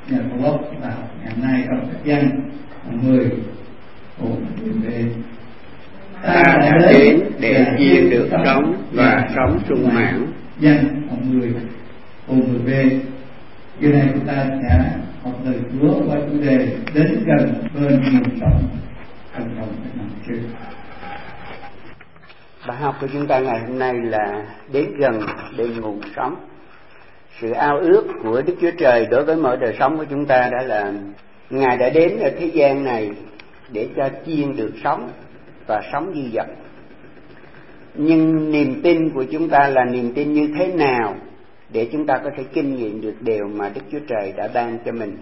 nhà blog và học ngày nay trong các văn phần 10 của về ta đã đến để chiêm được sống và sống sung mãn. Văn phần 10 cùng 10b. Giờ này chúng ta sẽ học lời Chúa qua chủ đề đến gần bên nguồn sống trong cái năm trước. Bài học của chúng ta ngày hôm nay là đến gần bên nguồn sống. Sự ao ước của Đức Chúa Trời đối với mọi đời sống của chúng ta đó là Ngài đã đến ở thế gian này để cho chiên được sống và sống dư dật. Nhưng niềm tin của chúng ta là niềm tin như thế nào để chúng ta có thể kinh nghiệm được điều mà Đức Chúa Trời đã ban cho mình?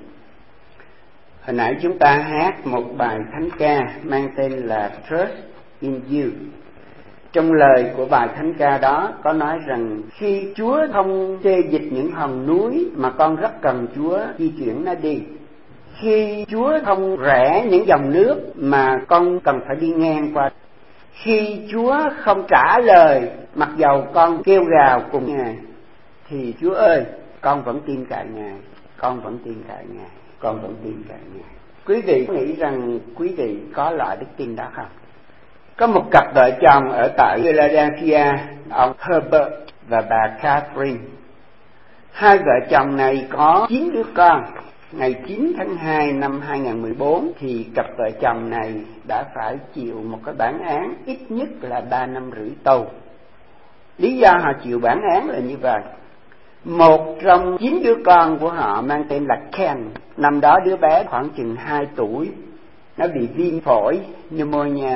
Hồi nãy chúng ta hát một bài thánh ca mang tên là Trust in You. Trong lời của bài thánh ca đó có nói rằng khi Chúa không xê dịch những hòn núi mà con rất cần Chúa di chuyển nó đi. Khi Chúa không rẽ những dòng nước mà con cần phải đi ngang qua. Khi Chúa không trả lời mặc dầu con kêu gào cùng Ngài, thì Chúa ơi, con vẫn tin cậy Ngài, con vẫn tin cậy Ngài, con vẫn tin cậy Ngài. Quý vị nghĩ rằng quý vị có loại đức tin đó không? Có một cặp vợ chồng ở tại Philadelphia, ông Herbert và bà Catherine. Hai vợ chồng này có 9 đứa con. Ngày 9 tháng 2 năm 2014 thì cặp vợ chồng này đã phải chịu một cái bản án ít nhất là 3 năm rưỡi tù. Lý do họ chịu bản án là như vậy. Một trong 9 đứa con của họ mang tên là Ken. Năm đó đứa bé khoảng chừng 2 tuổi. Nó bị viêm phổi, pneumonia.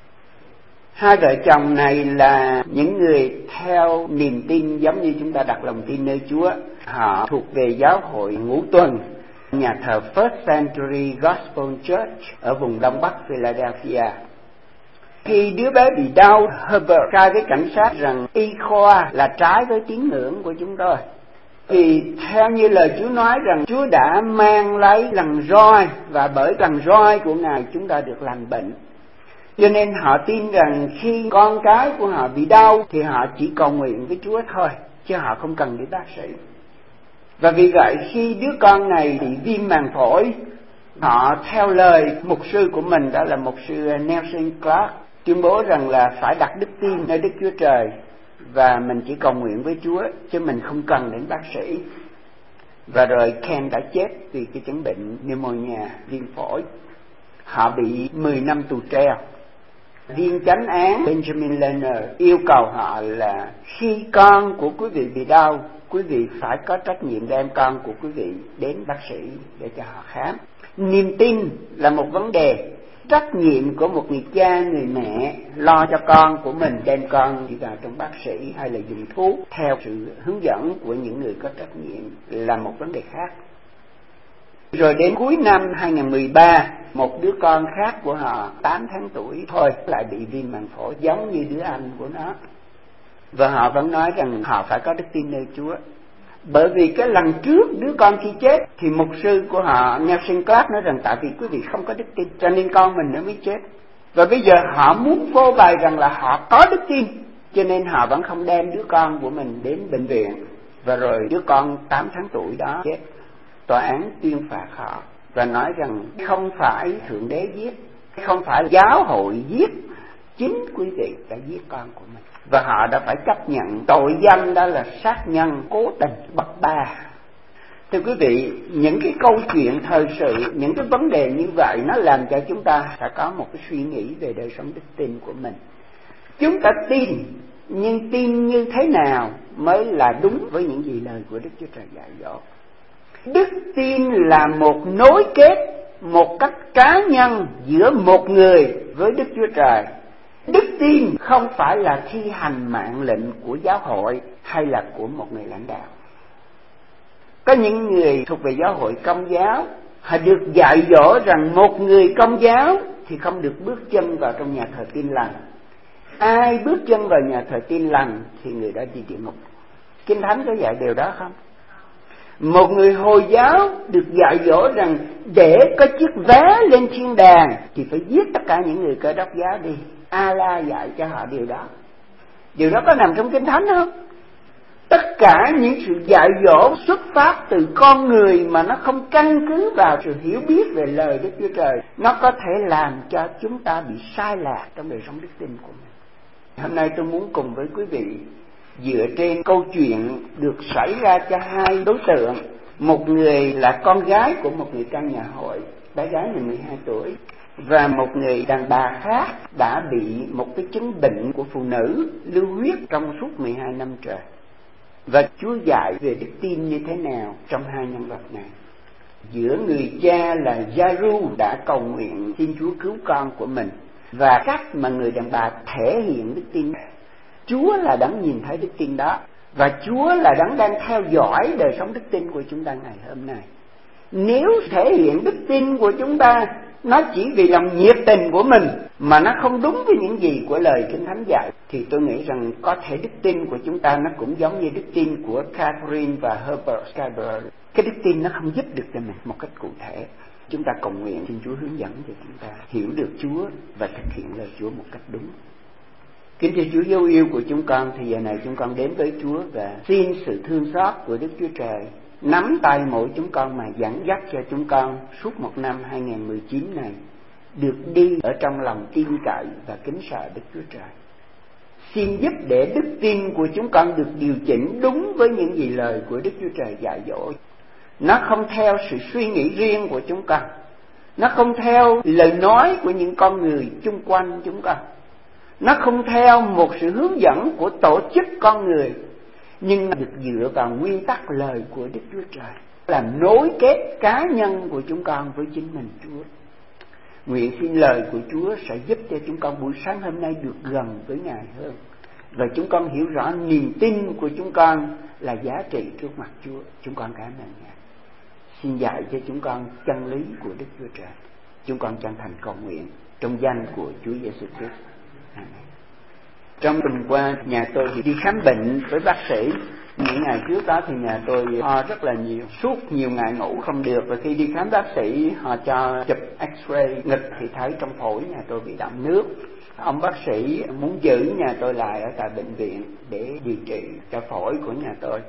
Hai vợ chồng này là những người theo niềm tin giống như chúng ta đặt lòng tin nơi Chúa. Họ thuộc về giáo hội Ngũ Tuần, nhà thờ First Century Gospel Church ở vùng Đông Bắc Philadelphia. Khi đứa bé bị đau, Herbert khai với cảnh sát rằng y khoa là trái với tín ngưỡng của chúng tôi. Vì theo như lời Chúa nói rằng Chúa đã mang lấy lần roi và bởi lần roi của Ngài chúng ta được lành bệnh. Cho nên họ tin rằng khi con cái của họ bị đau thì họ chỉ cầu nguyện với Chúa thôi, chứ họ không cần đến bác sĩ. Và vì vậy khi đứa con này bị viêm màng phổi, họ theo lời mục sư của mình, đó là mục sư Nelson Clark, tuyên bố rằng là phải đặt đức tin nơi Đức Chúa Trời và mình chỉ cầu nguyện với Chúa chứ mình không cần đến bác sĩ. Và rồi Ken đã chết vì cái chứng bệnh pneumonia, viêm phổi. Họ bị 10 năm tù treo. Viên chánh án Benjamin Lerner yêu cầu họ là khi con của quý vị bị đau, quý vị phải có trách nhiệm đem con của quý vị đến bác sĩ để cho họ khám. Niềm tin là một vấn đề. Trách nhiệm của một người cha, người mẹ lo cho con của mình đem con đi vào trong bác sĩ hay là dùng thuốc theo sự hướng dẫn của những người có trách nhiệm là một vấn đề khác. Rồi đến cuối năm 2013, một đứa con khác của họ 8 tháng tuổi thôi lại bị viêm màng phổi giống như đứa anh của nó. Và họ vẫn nói rằng họ phải có đức tin nơi Chúa. Bởi vì cái lần trước đứa con khi chết thì mục sư của họ Nelson Clark nói rằng tại vì quý vị không có đức tin cho nên con mình nó mới chết. Và bây giờ họ muốn phô bày rằng là họ có đức tin, cho nên họ vẫn không đem đứa con của mình đến bệnh viện. Và rồi đứa con 8 tháng tuổi đó chết. Tòa án tuyên phạt họ và nói rằng không phải Thượng Đế giết, không phải giáo hội giết, chính quý vị đã giết con của mình. Và họ đã phải chấp nhận tội danh đó là sát nhân cố tình bậc 3. Thưa quý vị, những cái câu chuyện thời sự, những cái vấn đề như vậy nó làm cho chúng ta phải có một cái suy nghĩ về đời sống đức tin của mình. Chúng ta tin, nhưng tin như thế nào mới là đúng với những gì lời của Đức Chúa Trời dạy dỗ. Đức tin là một nối kết, một cách cá nhân giữa một người với Đức Chúa Trời. Đức tin không phải là thi hành mạng lệnh của giáo hội hay là của một người lãnh đạo. Có những người thuộc về giáo hội Công giáo, họ được dạy dỗ rằng một người Công giáo thì không được bước chân vào trong nhà thờ Tin Lành. Ai bước chân vào nhà thờ Tin Lành thì người đó đi địa ngục. Kinh Thánh có dạy điều đó không? Một người Hồi giáo được dạy dỗ rằng để có chiếc vé lên thiên đàng thì phải giết tất cả những người Cơ Đốc giáo đi. A-la dạy cho họ điều đó. Điều đó có nằm trong Kinh Thánh không? Tất cả những sự dạy dỗ xuất phát từ con người mà nó không căn cứ vào sự hiểu biết về lời Đức Chúa Trời, nó có thể làm cho chúng ta bị sai lạc trong đời sống đức tin của mình. Hôm nay tôi muốn cùng với quý vị dựa trên câu chuyện được xảy ra cho hai đối tượng. Một người là con gái của một người trong nhà hội, bé gái này 12 tuổi, và một người đàn bà khác đã bị một cái chứng bệnh của phụ nữ lưu huyết trong suốt 12 năm trời. Và Chúa dạy về đức tin như thế nào trong hai nhân vật này. Giữa người cha là Gia-ru đã cầu nguyện xin Chúa cứu con của mình, và cách mà người đàn bà thể hiện đức tin, Chúa là đấng nhìn thấy đức tin đó, và Chúa là đấng đang theo dõi đời sống đức tin của chúng ta ngày hôm nay. Nếu thể hiện đức tin của chúng ta nó chỉ vì lòng nhiệt tình của mình mà nó không đúng với những gì của lời Kinh Thánh dạy, thì tôi nghĩ rằng có thể đức tin của chúng ta nó cũng giống như đức tin của Catherine và Herbert Skyber. Cái đức tin nó không giúp được cho mình một cách cụ thể. Chúng ta cầu nguyện xin Chúa hướng dẫn cho chúng ta hiểu được Chúa và thực hiện lời Chúa một cách đúng. Kính thưa Chúa dấu yêu của chúng con, thì giờ này chúng con đến với Chúa và xin sự thương xót của Đức Chúa Trời nắm tay mỗi chúng con mà dẫn dắt cho chúng con suốt một năm 2019 này được đi ở trong lòng tin cậy và kính sợ Đức Chúa Trời. Xin giúp để đức tin của chúng con được điều chỉnh đúng với những gì lời của Đức Chúa Trời dạy dỗ. Nó không theo sự suy nghĩ riêng của chúng con, nó không theo lời nói của những con người chung quanh chúng con, nó không theo một sự hướng dẫn của tổ chức con người, nhưng được dựa vào nguyên tắc lời của Đức Chúa Trời, làm nối kết cá nhân của chúng con với chính mình Chúa. Nguyện xin lời của Chúa sẽ giúp cho chúng con buổi sáng hôm nay được gần với Ngài hơn, và chúng con hiểu rõ niềm tin của chúng con là giá trị trước mặt Chúa. Chúng con cảm ơn Ngài. Xin dạy cho chúng con chân lý của Đức Chúa Trời. Chúng con chân thành cầu nguyện trong danh của Chúa Giêsu Christ. Amen. Trong tuần qua nhà tôi thì đi khám bệnh với bác sĩ. Những ngày trước đó thì nhà tôi ho rất là nhiều, suốt nhiều ngày ngủ không được, và khi đi khám bác sĩ họ cho chụp x-ray ngực thì thấy trong phổi nhà tôi bị đọng nước. Ông bác sĩ muốn giữ nhà tôi lại ở tại bệnh viện để điều trị cho phổi của nhà tôi.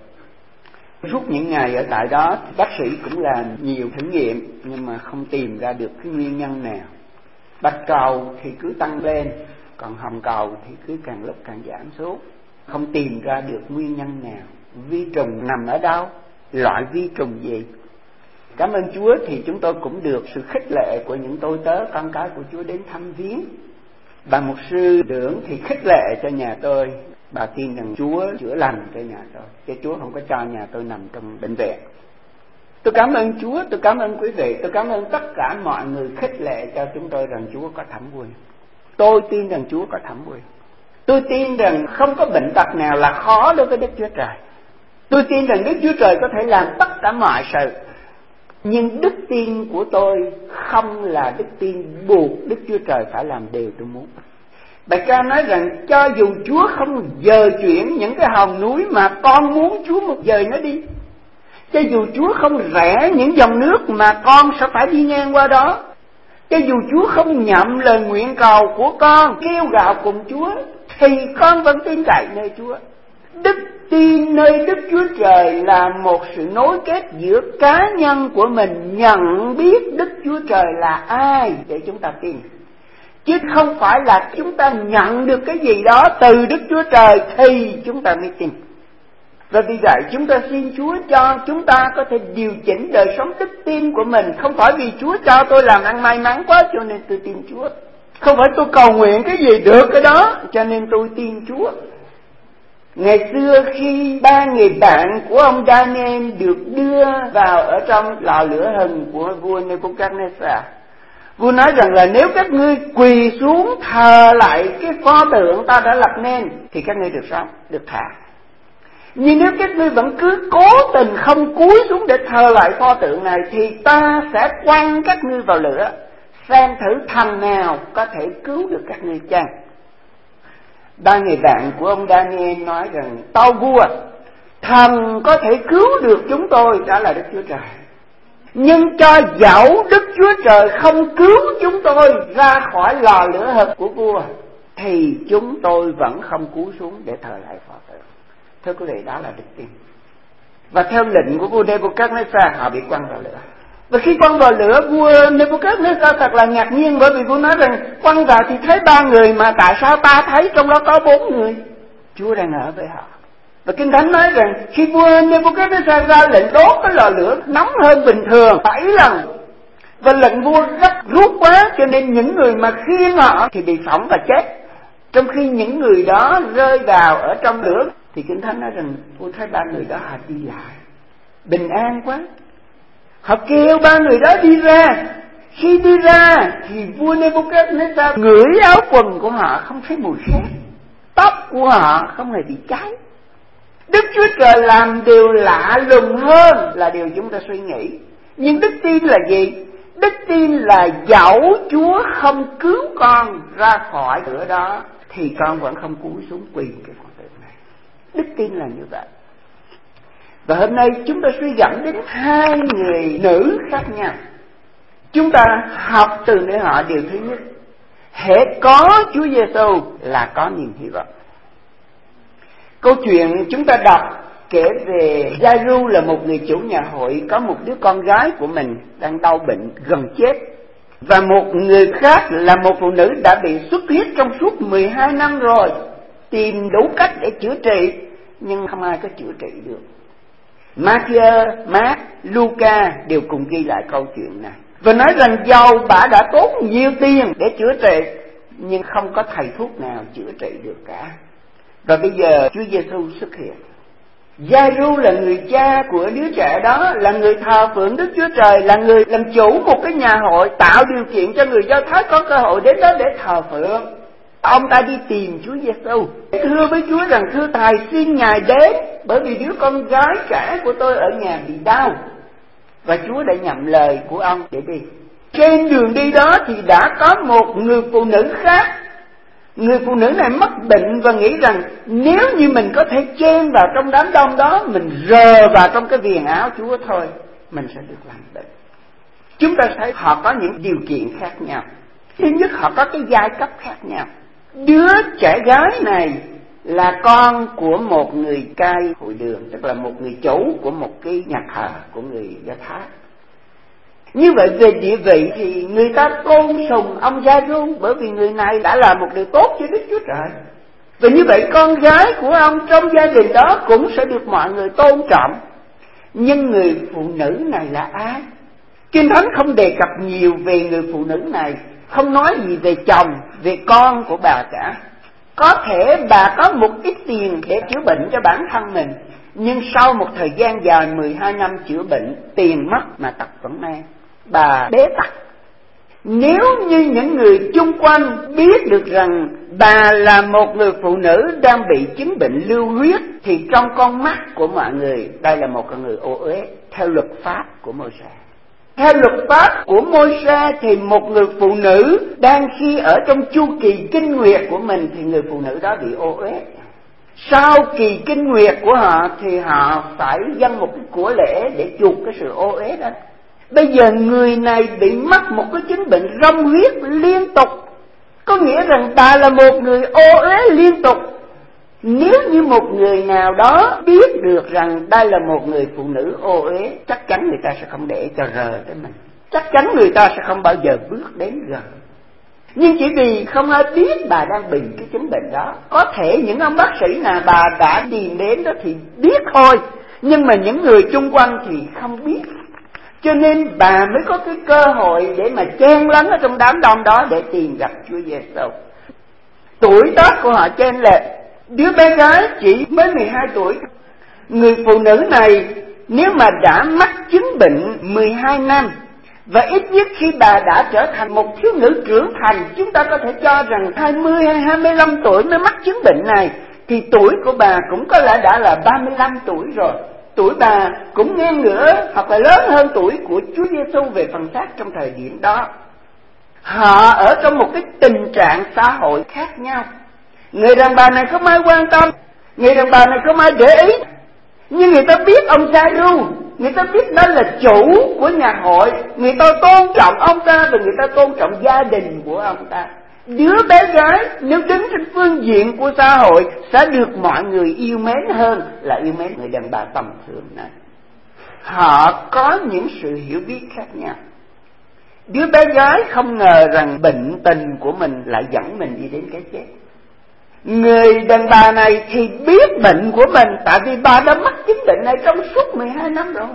Suốt những ngày ở tại đó bác sĩ cũng làm nhiều thử nghiệm nhưng mà không tìm ra được cái nguyên nhân nào. Bạch cầu thì cứ tăng lên, còn hồng cầu thì cứ càng lúc càng giảm xuống, không tìm ra được nguyên nhân nào. Vi trùng nằm ở đâu, loại vi trùng gì. Cảm ơn Chúa thì chúng tôi cũng được sự khích lệ của những tôi tớ con cái của Chúa đến thăm viếng. Bà mục sư trưởng thì khích lệ cho nhà tôi, bà tin rằng Chúa chữa lành cho nhà tôi, chứ Chúa không có cho nhà tôi nằm trong bệnh viện. Tôi cảm ơn Chúa, tôi cảm ơn quý vị, tôi cảm ơn tất cả mọi người khích lệ cho chúng tôi rằng Chúa có thẩm quyền. Tôi tin rằng Chúa có thẩm quyền. Tôi tin rằng không có bệnh tật nào là khó đối với Đức Chúa Trời. Tôi tin rằng Đức Chúa Trời có thể làm tất cả mọi sự. Nhưng đức tin của tôi không là đức tin buộc Đức Chúa Trời phải làm điều tôi muốn. Bài ca nói rằng cho dù Chúa không dời chuyển những cái hòn núi mà con muốn Chúa một dời nó đi, cho dù Chúa không rẽ những dòng nước mà con sẽ phải đi ngang qua đó, cho dù Chúa không nhậm lời nguyện cầu của con kêu gào cùng Chúa, thì con vẫn tin cậy nơi Chúa. Đức tin nơi Đức Chúa Trời là một sự nối kết giữa cá nhân của mình nhận biết Đức Chúa Trời là ai để chúng ta tin, chứ không phải là chúng ta nhận được cái gì đó từ Đức Chúa Trời thì chúng ta mới tin. Và vì vậy chúng ta xin Chúa cho chúng ta có thể điều chỉnh đời sống đức tin của mình. Không phải vì Chúa cho tôi làm ăn may mắn quá cho nên tôi tin Chúa, không phải tôi cầu nguyện cái gì được cái đó cho nên tôi tin Chúa. Ngày xưa khi ba người bạn của ông Daniel được đưa vào ở trong lò lửa hừng của vua Nebuchadnezzar, vua nói rằng là nếu các ngươi quỳ xuống thờ lại cái pho tượng ta đã lập nên thì các ngươi được sống, được thả. Nhưng nếu các ngươi vẫn cứ cố tình không cúi xuống để thờ lại pho tượng này thì ta sẽ quăng các ngươi vào lửa, xem thử thần nào có thể cứu được các ngươi chăng. Ba người bạn của ông Daniel nói rằng tâu vua, thần có thể cứu được chúng tôi, đó là Đức Chúa Trời. Nhưng cho dẫu Đức Chúa Trời không cứu chúng tôi ra khỏi lò lửa hực của vua thì chúng tôi vẫn không cúi xuống để thờ lại pho tượng. Thưa quý vị, đó là đức tin. Và theo lệnh của vua Nebuchadnezzar, họ bị quăng vào lửa. Và khi quăng vào lửa, vua Nebuchadnezzar thật là ngạc nhiên, bởi vì vua nói rằng quăng vào thì thấy 3 người, mà tại sao ta thấy trong đó có 4 người? Chúa đang ở với họ. Và Kinh Thánh nói rằng khi vua Nebuchadnezzar ra lệnh đốt cái lò lửa nóng hơn bình thường 7 lần, và lệnh vua gấp rút quá, cho nên những người mà khiêng họ thì bị phỏng và chết. Trong khi những người đó rơi vào ở trong lửa, thì Kinh Thánh nói rằng vua thấy 3 người đó họ đi lại bình an quá. Họ kêu 3 người đó đi ra. Khi đi ra thì vua Nebuchadnezzar ngửi áo quần của họ không thấy mùi khét, tóc của họ không hề bị cháy. Đức Chúa Trời làm điều lạ lùng hơn là điều chúng ta suy nghĩ. Nhưng đức tin là gì? Đức tin là dẫu Chúa không cứu con ra khỏi lửa đó thì con vẫn không cúi xuống quỳ cái phần tượng này. Đức tin là như vậy. Và hôm nay chúng ta suy gẫm đến 2 người nữ khác nhau. Chúng ta học từ nơi họ điều thứ nhất: hễ có Chúa Giêsu là có niềm hy vọng. Câu chuyện chúng ta đọc kể về Giai-ru là một người chủ nhà hội, có một đứa con gái của mình đang đau bệnh gần chết. Và một người khác là một phụ nữ đã bị xuất huyết trong suốt 12 năm rồi, tìm đủ cách để chữa trị nhưng không ai có chữa trị được. Matthew, Mark, Luca đều cùng ghi lại câu chuyện này và nói rằng dầu bà đã tốn nhiều tiền để chữa trị nhưng không có thầy thuốc nào chữa trị được cả. Và bây giờ Chúa Giêsu xuất hiện. Giai-ru là người cha của đứa trẻ đó, là người thờ phượng Đức Chúa Trời, là người làm chủ một cái nhà hội, tạo điều kiện cho người Do Thái có cơ hội đến đó để thờ phượng. Ông ta đi tìm Chúa Giêsu, thưa với Chúa rằng thưa Thầy, xin Ngài đến, bởi vì đứa con gái trẻ của tôi ở nhà bị đau. Và Chúa đã nhậm lời của ông để đi. Trên đường đi đó thì đã có một người phụ nữ khác. Người phụ nữ này mắc bệnh và nghĩ rằng nếu như mình có thể chen vào trong đám đông đó, mình rờ vào trong cái viền áo Chúa thôi, mình sẽ được lành bệnh. Chúng ta thấy họ có những điều kiện khác nhau. Thứ nhất, họ có cái giai cấp khác nhau. Đứa trẻ gái này là con của một người cai hội đường, tức là một người chủ của một cái nhà thờ của người Do Thái. Như vậy về địa vị thì người ta tôn sùng ông Giai-ru, bởi vì người này đã làm một điều tốt cho Đức Chúa Trời. Và như vậy con gái của ông trong gia đình đó cũng sẽ được mọi người tôn trọng. Nhưng người phụ nữ này là ai? Kinh Thánh không đề cập nhiều về người phụ nữ này, không nói gì về chồng, về con của bà cả. Có thể bà có một ít tiền để chữa bệnh cho bản thân mình, nhưng sau một thời gian dài 12 năm chữa bệnh, tiền mất mà tật vẫn mang, bà bế tắc. Nếu như những người chung quanh biết được rằng bà là một người phụ nữ đang bị chứng bệnh lưu huyết, thì trong con mắt của mọi người đây là một con người ô uế theo luật pháp của Môi-se. Theo luật pháp của Môi-se thì một người phụ nữ đang khi ở trong chu kỳ kinh nguyệt của mình thì người phụ nữ đó bị ô uế. Sau kỳ kinh nguyệt của họ thì họ phải dâng một cái của lễ để chuộc cái sự ô uế đó. Bây giờ người này bị mắc một cái chứng bệnh rong huyết liên tục, có nghĩa rằng bà là một người ô uế liên tục. Nếu như một người nào đó biết được rằng đây là một người phụ nữ ô uế, chắc chắn người ta sẽ không để cho rờ tới mình, chắc chắn người ta sẽ không bao giờ bước đến gần. Nhưng chỉ vì không ai biết bà đang bị cái chứng bệnh đó. Có thể những ông bác sĩ nào bà đã điền đến đó thì biết thôi, nhưng mà những người chung quanh thì không biết. Cho nên bà mới có cái cơ hội để mà chen lấn ở trong đám đông đó để tìm gặp Chúa Giêsu. Tuổi tác của họ chênh lệch, đứa bé gái chỉ mới 12 tuổi. Người phụ nữ này nếu mà đã mắc chứng bệnh 12 năm, và ít nhất khi bà đã trở thành một thiếu nữ trưởng thành, chúng ta có thể cho rằng 20 hay 25 tuổi mới mắc chứng bệnh này, thì tuổi của bà cũng có lẽ đã là 35 tuổi rồi. Tuổi bà cũng ngang ngửa hoặc là lớn hơn tuổi của Chúa Giêsu về phần xác trong thời điểm đó. Họ ở trong một cái tình trạng xã hội khác nhau. Người đàn bà này không ai quan tâm, người đàn bà này không ai để ý. Nhưng người ta biết ông Giai-ru, người ta biết đó là chủ của nhà hội, người ta tôn trọng ông ta và người ta tôn trọng gia đình của ông ta. Đứa bé gái nếu đứng trên phương diện của xã hội sẽ được mọi người yêu mến hơn là yêu mến người đàn bà tầm thường này. Họ có những sự hiểu biết khác nhau. Đứa bé gái không ngờ rằng bệnh tình của mình lại dẫn mình đi đến cái chết. Người đàn bà này thì biết bệnh của mình, tại vì bà đã mắc chứng bệnh này trong suốt 12 năm rồi.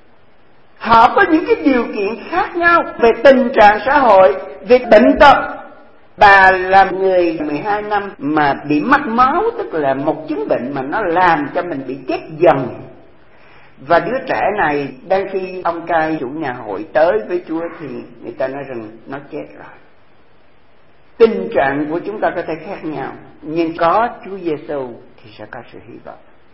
Họ có những cái điều kiện khác nhau về tình trạng xã hội, về bệnh tật. Bà là người 12 năm mà bị mắc máu, tức là một chứng bệnh mà nó làm cho mình bị chết dần. Và đứa trẻ này đang khi ông cai chủ nhà hội tới với Chúa thì người ta nói rằng nó chết rồi. Tình trạng của chúng ta có thể khác nhau, nhưng có Chúa Giêsu thì sẽ có sự hy vọng.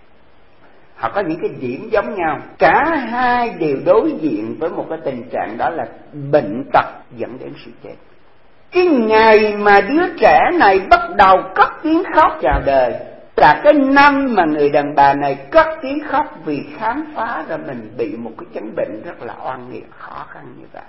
Họ có những cái điểm giống nhau, cả hai đều đối diện với một cái tình trạng, đó là bệnh tật dẫn đến sự chết. Cái ngày mà đứa trẻ này bắt đầu cất tiếng khóc chào đời là cái năm mà người đàn bà này cất tiếng khóc vì khám phá ra mình bị một cái chứng bệnh rất là oan nghiệt, khó khăn như vậy.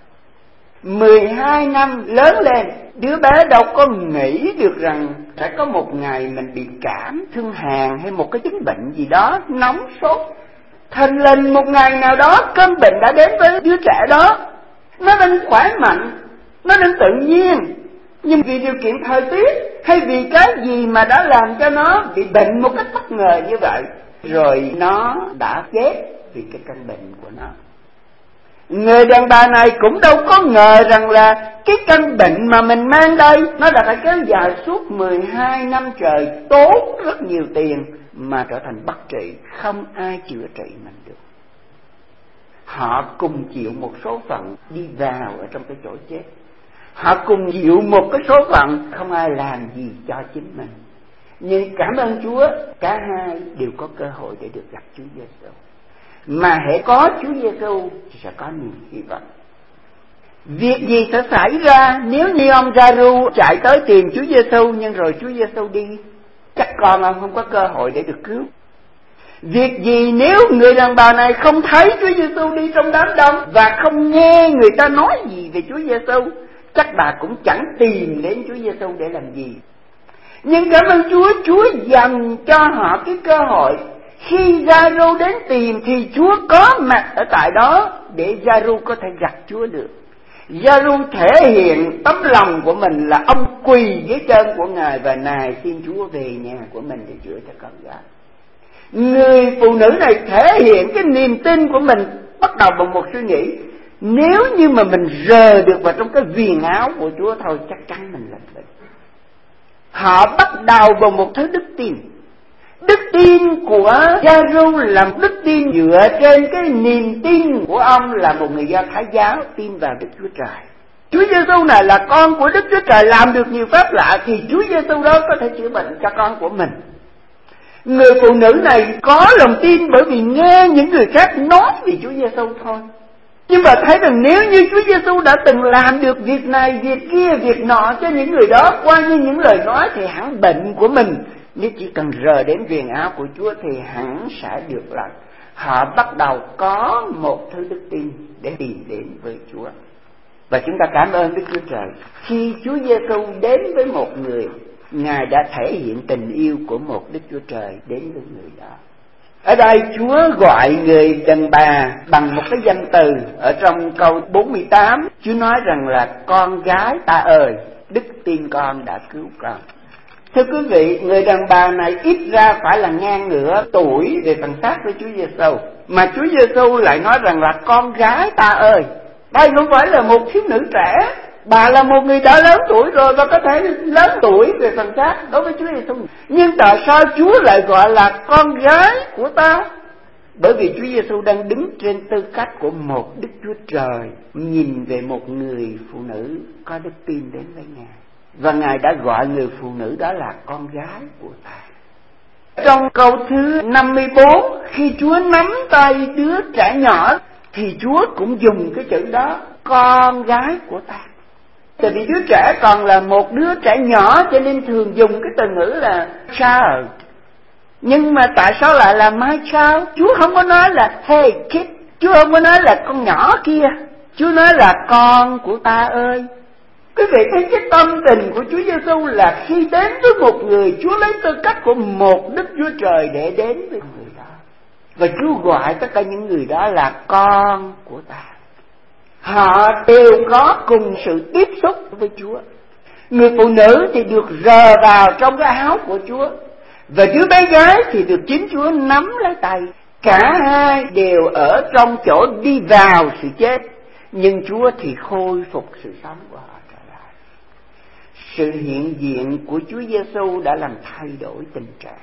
12 năm lớn lên, đứa bé đâu có nghĩ được rằng sẽ có một ngày mình bị cảm, thương hàn hay một cái chứng bệnh gì đó nóng sốt. Thành lên một ngày nào đó cơn bệnh đã đến với đứa trẻ đó. Nó đang khỏe mạnh, nó đang tự nhiên, nhưng vì điều kiện thời tiết hay vì cái gì mà đã làm cho nó bị bệnh một cách bất ngờ như vậy, rồi nó đã chết vì cái căn bệnh của nó. Người đàn bà này cũng đâu có ngờ rằng là cái căn bệnh mà mình mang đây nó đã phải kéo dài suốt 12 năm trời, tốn rất nhiều tiền mà trở thành bất trị, không ai chữa trị mình được. Họ cùng chịu một số phận đi vào ở trong cái chỗ chết. Họ cùng chịu một cái số phận không ai làm gì cho chính mình. Nhưng cảm ơn Chúa, cả hai đều có cơ hội để được gặp Chúa Giêsu. Mà hễ có Chúa Giêsu thì sẽ có niềm hy vọng. Việc gì sẽ xảy ra nếu như ông Giê-ru chạy tới tìm Chúa Giêsu nhưng rồi Chúa Giêsu đi? Chắc con ông không có cơ hội để được cứu. Việc gì nếu người đàn bà này không thấy Chúa Giêsu đi trong đám đông và không nghe người ta nói gì về Chúa Giêsu? Chắc bà cũng chẳng tìm đến Chúa Giêsu để làm gì. Nhưng cảm ơn Chúa, Chúa dành cho họ cái cơ hội. Khi Giê-ru đến tìm thì Chúa có mặt ở tại đó để Giê-ru có thể gặp Chúa được. Giê-ru thể hiện tấm lòng của mình là ông quỳ dưới chân của Ngài và nài xin Chúa về nhà của mình để chữa cho con gái. Người phụ nữ này thể hiện cái niềm tin của mình bắt đầu bằng một suy nghĩ: nếu như mà mình rờ được vào trong cái viền áo của Chúa thôi, chắc chắn mình lành bệnh. Họ bắt đầu bằng một thứ đức tin. Đức tin của Giê-ru là đức tin dựa trên cái niềm tin của ông là một người Do Thái giáo, tin vào Đức Chúa Trời. Chúa Giêsu này là con của Đức Chúa Trời, làm được nhiều phép lạ thì Chúa Giêsu đó có thể chữa bệnh cho con của mình. Người phụ nữ này có lòng tin bởi vì nghe những người khác nói về Chúa Giêsu thôi. Nhưng mà thấy rằng nếu như Chúa Giêsu đã từng làm được việc này, việc kia, việc nọ cho những người đó qua như những lời nói thì hẳn bệnh của mình, nếu chỉ cần rờ đến viền áo của Chúa thì hẳn sẽ được lành. Họ bắt đầu có một thứ đức tin để tìm đến với Chúa. Và chúng ta cảm ơn Đức Chúa Trời. Khi Chúa Giêsu đến với một người, Ngài đã thể hiện tình yêu của một Đức Chúa Trời đến với người đó. Ở đây Chúa gọi người đàn bà bằng một cái danh từ. Ở trong câu 48, Chúa nói rằng là con gái ta ơi, đức tin con đã cứu con. Thưa quý vị, người đàn bà này ít ra phải là ngang ngửa tuổi về phần xác với Chúa Giêsu, mà Chúa Giêsu lại nói rằng là con gái ta ơi. Đây không phải là một thiếu nữ trẻ, bà là một người đã lớn tuổi rồi và có thể lớn tuổi về phần xác đối với Chúa Giêsu. Nhưng tại sao Chúa lại gọi là con gái của ta? Bởi vì Chúa Giêsu đang đứng trên tư cách của một Đức Chúa Trời, nhìn về một người phụ nữ có đức tin đến với Ngài. Và Ngài đã gọi người phụ nữ đó là con gái của ta. Trong câu thứ 54, khi Chúa nắm tay đứa trẻ nhỏ thì Chúa cũng dùng cái chữ đó, con gái của ta. Tại vì đứa trẻ còn là một đứa trẻ nhỏ cho nên thường dùng cái từ ngữ là child. Nhưng mà tại sao lại là my child? Chúa không có nói là hey kid, Chúa không có nói là con nhỏ kia, Chúa nói là con của ta ơi. Quý vị thấy cái tâm tình của Chúa Giêsu là khi đến với một người, Chúa lấy tư cách của một Đức Chúa Trời để đến với người đó. Và Chúa gọi tất cả những người đó là con của ta. Họ đều có cùng sự tiếp xúc với Chúa. Người phụ nữ thì được rờ vào trong cái áo của Chúa, và đứa bé gái thì được chính Chúa nắm lấy tay. Cả hai đều ở trong chỗ đi vào sự chết, nhưng Chúa thì khôi phục sự sống của họ trở lại. Sự hiện diện của Chúa Giêsu đã làm thay đổi tình trạng.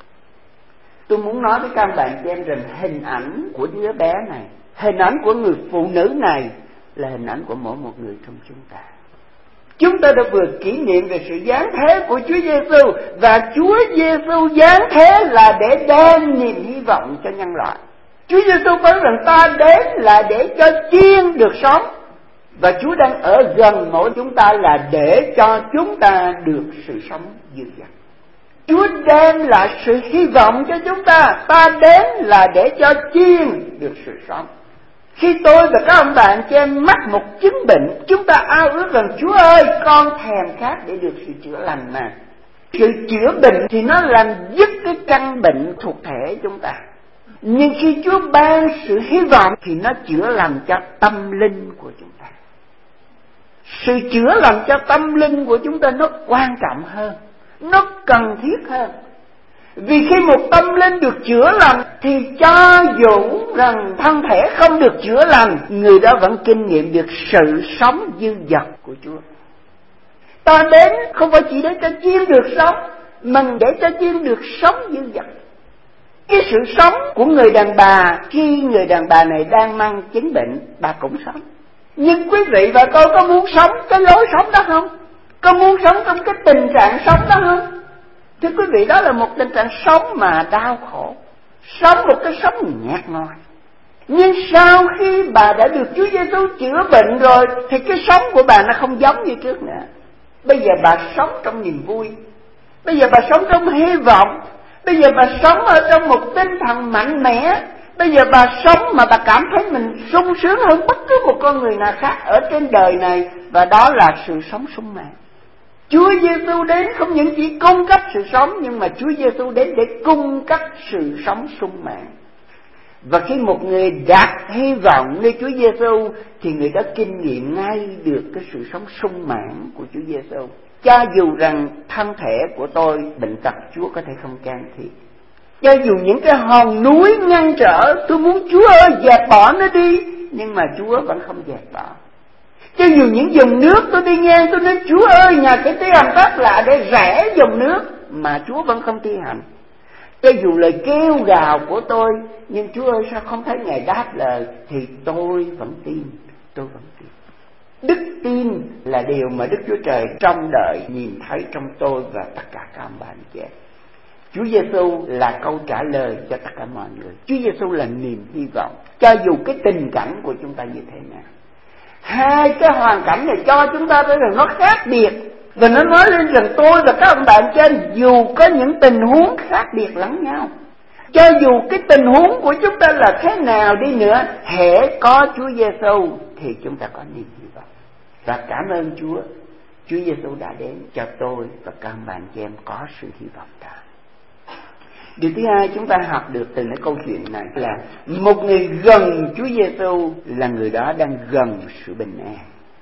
Tôi muốn nói với các bạn chị em rằng hình ảnh của đứa bé này, hình ảnh của người phụ nữ này là hình ảnh của mỗi một người trong chúng ta. Chúng ta đã vừa kỷ niệm về sự giáng thế của Chúa Giêsu, và Chúa Giêsu giáng thế là để đem niềm hy vọng cho nhân loại. Chúa Giêsu nói rằng ta đến là để cho chiên được sống, và Chúa đang ở gần mỗi chúng ta là để cho chúng ta được sự sống dư dật. Chúa đem lại sự hy vọng cho chúng ta. Ta đến là để cho chiên được sự sống. Khi tôi và các ông bạn chị em mắc một chứng bệnh, chúng ta ao ước rằng Chúa ơi, con thèm khát để được sự chữa lành mà. Sự chữa bệnh thì nó làm dứt cái căn bệnh thuộc thể chúng ta. Nhưng khi Chúa ban sự hy vọng thì nó chữa lành cho tâm linh của chúng ta. Sự chữa lành cho tâm linh của chúng ta nó quan trọng hơn, nó cần thiết hơn. Vì khi một tâm linh được chữa lành thì cho dù rằng thân thể không được chữa lành, người đó vẫn kinh nghiệm được sự sống dư dật của Chúa. Ta đến không phải chỉ để cho chiên được sống, mà để cho chiên được sống dư dật. Cái sự sống của người đàn bà, khi người đàn bà này đang mang chứng bệnh, bà cũng sống. Nhưng quý vị và tôi có muốn sống cái lối sống đó không? Có muốn sống trong cái tình trạng sống đó không? Thưa quý vị, đó là một tình trạng sống mà đau khổ, sống một cái sống nhạt nhòa. Nhưng sau khi bà đã được Chúa Giêsu chữa bệnh rồi thì cái sống của bà nó không giống như trước nữa. Bây giờ bà sống trong niềm vui, bây giờ bà sống trong hy vọng, bây giờ bà sống ở trong một tinh thần mạnh mẽ. Bây giờ bà sống mà bà cảm thấy mình sung sướng hơn bất cứ một con người nào khác ở trên đời này, và đó là sự sống sung mãn. Chúa Giêsu đến không những chỉ cung cấp sự sống, nhưng mà Chúa Giêsu đến để cung cấp sự sống sung mãn. Và khi một người đặt hy vọng nơi Chúa Giêsu thì người đó kinh nghiệm ngay được cái sự sống sung mãn của Chúa Giêsu. Cho dù rằng thân thể của tôi bệnh tật, Chúa có thể không can thiệp. Cho dù những cái hòn núi ngăn trở, tôi muốn Chúa ơi dẹp bỏ nó đi, nhưng mà Chúa vẫn không dẹp bỏ. Cho dù những dòng nước tôi đi ngang, tôi nói Chúa ơi nhà cái tí hành pháp lạ để rẽ dòng nước, mà Chúa vẫn không thi hành. Cho dù lời kêu gào của tôi, nhưng Chúa ơi sao không thấy Ngài đáp lời, thì tôi vẫn tin, tôi vẫn tin. Đức tin là điều mà Đức Chúa Trời trong đời nhìn thấy trong tôi và tất cả các ông bà anh chị. Chúa Giêsu là câu trả lời cho tất cả mọi người. Chúa Giêsu là niềm hy vọng, cho dù cái tình cảnh của chúng ta như thế nào. Hai cái hoàn cảnh này cho chúng ta thấy rằng nó khác biệt, và nó nói lên rằng tôi và các ông bạn trên, dù có những tình huống khác biệt lẫn nhau, cho dù cái tình huống của chúng ta là thế nào đi nữa, hễ có Chúa Giêsu thì chúng ta có niềm hy vọng. Và cảm ơn Chúa, Chúa Giêsu đã đến cho tôi và các ông bạn chị em có sự hy vọng đó. Điều thứ hai chúng ta học được từ cái câu chuyện này là một người gần Chúa Giêsu là người đó đang gần sự bình an.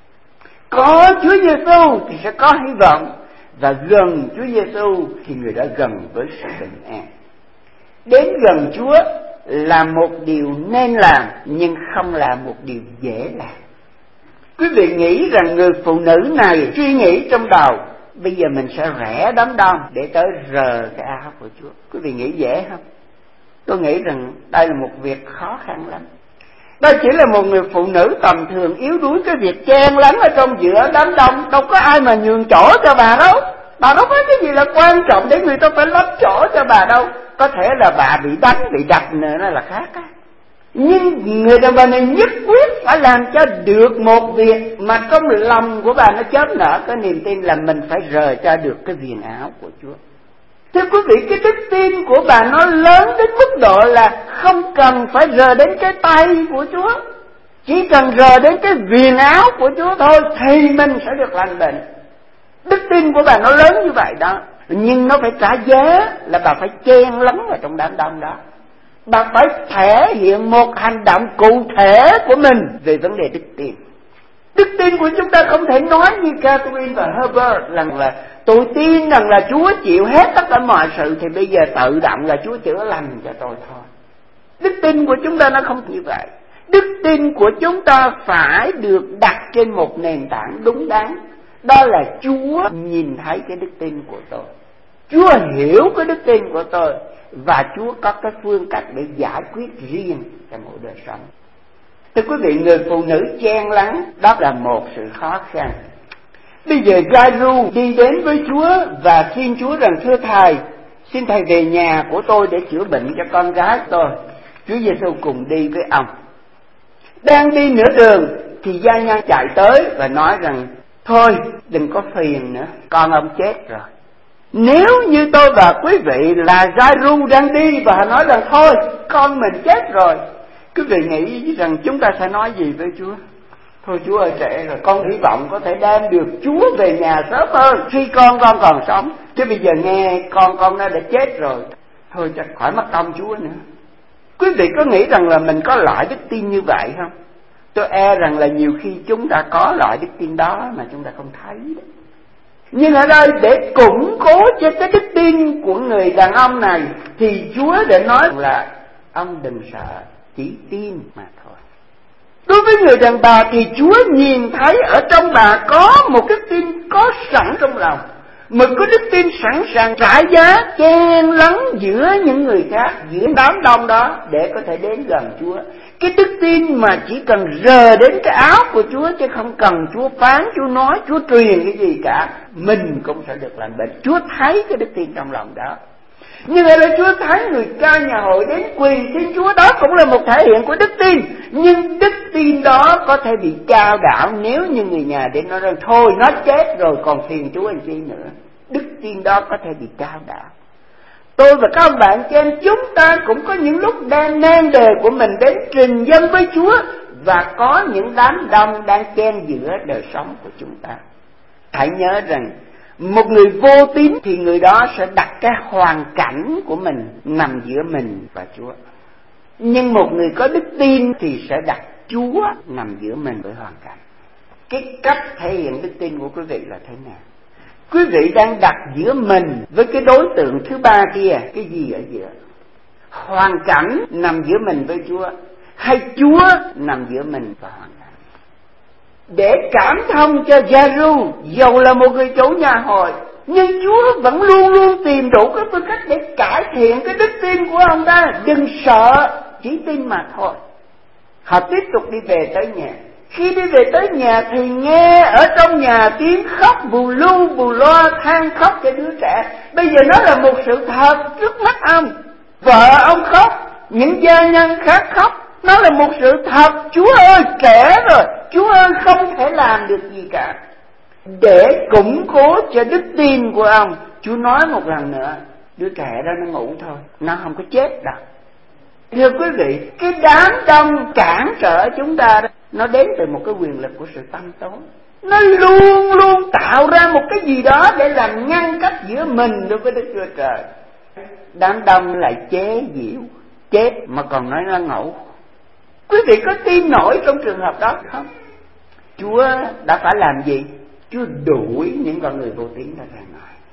Có Chúa Giêsu thì sẽ có hy vọng, và gần Chúa Giêsu thì người đó gần với sự bình an. Đến gần Chúa là một điều nên làm, nhưng không là một điều dễ làm. Quý vị nghĩ rằng người phụ nữ này suy nghĩ trong đầu, bây giờ mình sẽ rẽ đám đông để tới rờ cái áo của Chúa. Quý vị nghĩ dễ không? Tôi nghĩ rằng đây là một việc khó khăn lắm. Đó chỉ là một người phụ nữ tầm thường yếu đuối, cái việc chen lấn ở trong giữa đám đông, đâu có ai mà nhường chỗ cho bà đâu. Bà đâu có cái gì là quan trọng để người ta phải lấp chỗ cho bà đâu. Có thể là bà bị đánh, bị đập nữa, nó là khác á. Nhưng người đàn bà này nhất quyết phải làm cho được một việc mà trong lòng của bà nó chớp nở cái niềm tin là mình phải rời cho được cái viền áo của Chúa. Thưa quý vị, cái đức tin của bà nó lớn đến mức độ là không cần phải rời đến cái tay của Chúa, Chỉ cần rờ đến cái viền áo của Chúa thôi thì mình sẽ được lành bệnh. Đức tin của bà nó lớn như vậy đó. Nhưng nó phải trả giá là bà phải chen lấn vào trong đám đông đó. Bà phải thể hiện một hành động cụ thể của mình về vấn đề đức tin. Đức tin của chúng ta không thể nói như Catherine và Herbert rằng là tôi tin rằng là Chúa chịu hết tất cả mọi sự thì bây giờ tự động là Chúa chữa lành cho tôi thôi. Đức tin của chúng ta nó không như vậy. Đức tin của chúng ta phải được đặt trên một nền tảng đúng đắn. Đó là Chúa nhìn thấy cái đức tin của tôi, Chúa hiểu cái đức tin của tôi, và Chúa có cái phương cách để giải quyết riêng cho mỗi đời sống. Thưa quý vị, người phụ nữ chen lấn đó là một sự khó khăn. Bây giờ Giai-ru đi đến với Chúa và xin Chúa rằng: thưa Thầy, xin Thầy về nhà của tôi để chữa bệnh cho con gái tôi. Chúa Giêsu cùng đi với ông. Đang đi nửa đường thì gia nhân chạy tới và nói rằng: thôi đừng có phiền nữa, con ông chết rồi. Nếu như tôi và quý vị là Giai-ru đang đi và nói rằng thôi con mình chết rồi, quý vị nghĩ rằng chúng ta sẽ nói gì với Chúa? Thôi Chúa ơi, trễ rồi, con hy vọng có thể đem được Chúa về nhà sớm hơn khi con còn sống. Chứ bây giờ nghe con nó đã chết rồi, thôi chắc khỏi mất công Chúa nữa. Quý vị có nghĩ rằng là mình có loại đức tin như vậy không? Tôi e rằng là nhiều khi chúng ta có loại đức tin đó mà chúng ta không thấy đó. Nhưng ở đây để củng cố cho cái đức tin của người đàn ông này thì Chúa đã nói là ông đừng sợ, chỉ tin mà thôi. Đối với người đàn bà thì Chúa nhìn thấy ở trong bà có một cái tin có sẵn trong lòng, một cái đức tin sẵn sàng trả giá chen lấn giữa những người khác, giữa đám đông đó để có thể đến gần Chúa. Cái đức tin mà chỉ cần rờ đến cái áo của Chúa, chứ không cần Chúa phán, Chúa nói, Chúa truyền cái gì cả, mình cũng sẽ được lành bệnh. Chúa thấy cái đức tin trong lòng đó. Nhưng ở đây Chúa thấy người ca nhà hội đến quỳ xin Chúa, đó cũng là một thể hiện của đức tin. Nhưng đức tin đó có thể bị chao đảo nếu như người nhà đến nói rằng thôi nó chết rồi còn phiền Chúa làm chi nữa. Đức tin đó có thể bị chao đảo. Tôi và các ông bạn chị em, chúng ta cũng có những lúc đang nan đề của mình đến trình dân với Chúa, và có những đám đông đang chen giữa đời sống của chúng ta. Hãy nhớ rằng một người vô tín thì người đó sẽ đặt cái hoàn cảnh của mình nằm giữa mình và Chúa. Nhưng một người có đức tin thì sẽ đặt Chúa nằm giữa mình với hoàn cảnh. Cái cách thể hiện đức tin của quý vị là thế nào? Quý vị đang đặt giữa mình với cái đối tượng thứ ba kia, cái gì ở giữa? Hoàn cảnh nằm giữa mình với Chúa, hay Chúa nằm giữa mình và hoàn cảnh? Để cảm thông cho Giai-ru, dầu là một người chủ nhà hội, nhưng Chúa vẫn luôn luôn tìm đủ cái phương cách để cải thiện cái đức tin của ông ta. Đừng sợ, chỉ tin mà thôi. Họ tiếp tục đi về tới nhà. Khi đi về tới nhà thì nghe ở trong nhà tiếng khóc bù lu bù loa, than khóc cho đứa trẻ. Bây giờ nó là một sự thật trước mắt ông. Vợ ông khóc, những gia nhân khác khóc, nó là một sự thật. Chúa ơi, trẻ rồi, Chúa ơi, không thể làm được gì cả. Để củng cố cho đức tin của ông, Chúa nói một lần nữa, đứa trẻ đó nó ngủ thôi, nó không có chết đâu. Thưa quý vị, cái đám đông cản trở chúng ta đó, nó đến từ một cái quyền lực của sự tâm tối. Nó luôn luôn tạo ra một cái gì đó để làm ngăn cách giữa mình đối với Đức Chúa Trời. Đám đông lại chế giễu, chết mà còn nói nó ngủ. Quý vị có tin nổi trong trường hợp đó không? Chúa đã phải làm gì? Chúa đuổi những con người vô tín ra ngoài.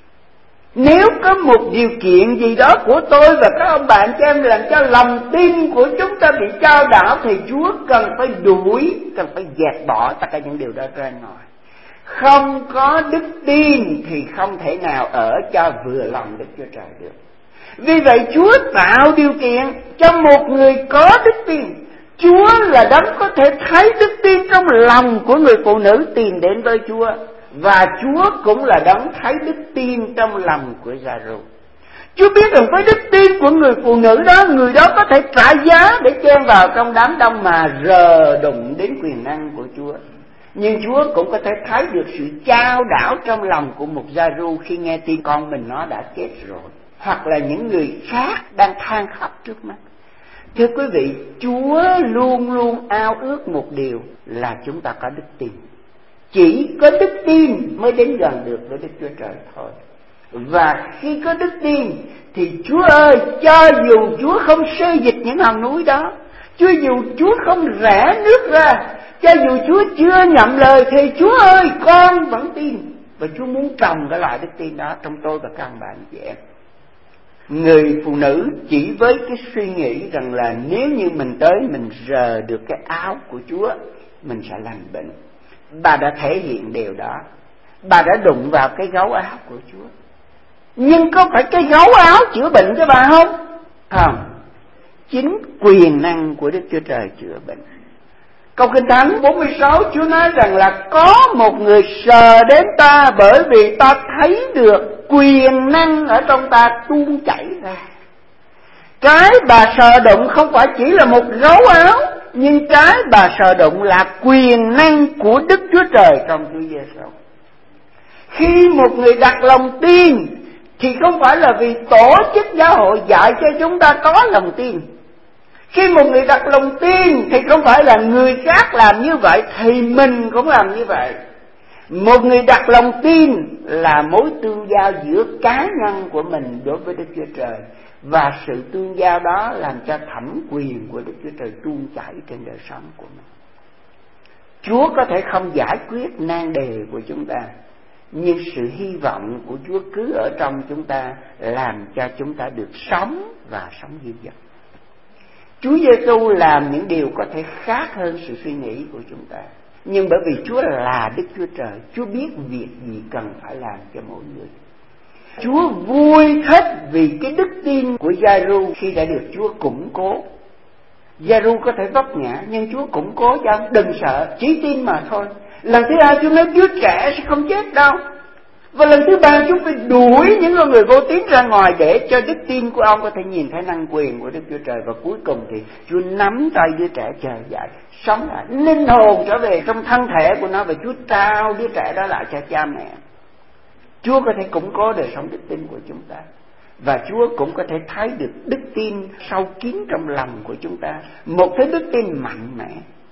Nếu có một điều kiện gì đó của tôi và các ông bạn cho em làm cho lòng tin của chúng ta bị chao đảo, thì Chúa cần phải đuổi, cần phải dẹp bỏ tất cả những điều đó ra ngoài. Không có đức tin thì không thể nào ở cho vừa lòng Đức Chúa Trời được. Vì vậy Chúa tạo điều kiện cho một người có đức tin. Chúa là đấng có thể thấy đức tin trong lòng của người phụ nữ tìm đến với Chúa, và Chúa cũng là đấng thấy đức tin trong lòng của Giai-ru. Chúa biết rằng với đức tin của người phụ nữ đó, người đó có thể trả giá để chen vào trong đám đông mà rờ đụng đến quyền năng của Chúa. Nhưng Chúa cũng có thể thấy được sự chao đảo trong lòng của một Giai-ru khi nghe tin con mình nó đã chết rồi, hoặc là những người khác đang than khóc trước mắt. Thưa quý vị, Chúa luôn luôn ao ước một điều là chúng ta có đức tin. Chỉ có đức tin mới đến gần được với Đức Chúa Trời thôi. Và khi có đức tin thì Chúa ơi, cho dù Chúa không xê dịch những hòn núi đó, cho dù Chúa không rẽ nước ra, cho dù Chúa chưa nhậm lời, thì Chúa ơi, con vẫn tin. Và Chúa muốn trồng cái loại đức tin đó trong tôi và các bạn chị em. Người phụ nữ chỉ với cái suy nghĩ rằng là nếu như mình tới mình rờ được cái áo của Chúa, mình sẽ lành bệnh. Bà đã thể hiện điều đó. Bà đã đụng vào cái gấu áo của Chúa. Nhưng có phải cái gấu áo chữa bệnh cho bà không? Không. Chính quyền năng của Đức Chúa Trời chữa bệnh. Câu Kinh Thánh 46 Chúa nói rằng là có một người sờ đến ta bởi vì ta thấy được quyền năng ở trong ta tuôn chảy ra. Cái bà sờ đụng không phải chỉ là một gấu áo, nhưng cái bà sờ đụng là quyền năng của Đức Chúa Trời trong Chúa Giêsu. Khi một người đặt lòng tin thì không phải là vì tổ chức giáo hội dạy cho chúng ta có lòng tin. Khi một người đặt lòng tin thì không phải là người khác làm như vậy thì mình cũng làm như vậy. Một người đặt lòng tin là mối tương giao giữa cá nhân của mình đối với Đức Chúa Trời. Và sự tương giao đó làm cho thẩm quyền của Đức Chúa Trời tuôn chảy trên đời sống của mình. Chúa có thể không giải quyết nan đề của chúng ta, nhưng sự hy vọng của Chúa cứ ở trong chúng ta, làm cho chúng ta được sống và sống dư dật. Chúa Giêsu làm những điều có thể khác hơn sự suy nghĩ của chúng ta. Nhưng bởi vì Chúa là Đức Chúa Trời, Chúa biết việc gì cần phải làm cho mỗi người. Chúa vui thích vì cái đức tin của Gia-ru khi đã được Chúa củng cố. Gia-ru có thể vấp ngã, nhưng Chúa củng cố cho ông, đừng sợ, chỉ tin mà thôi. Lần thứ hai Chúa nói đứa trẻ sẽ không chết đâu. Và lần thứ ba chúng phải đuổi những người vô tín ra ngoài để cho đức tin của ông có thể nhìn thấy năng quyền của Đức Chúa Trời. Và cuối cùng thì Chúa nắm tay đứa trẻ chờ dạy, sống lại, linh hồn trở về trong thân thể của nó, và Chúa trao đứa trẻ đó lại cho cha mẹ. Chúa có thể củng cố đời sống đức tin của chúng ta. Và Chúa cũng có thể thấy được đức tin sâu kín trong lòng của chúng ta, một thứ đức tin mạnh mẽ.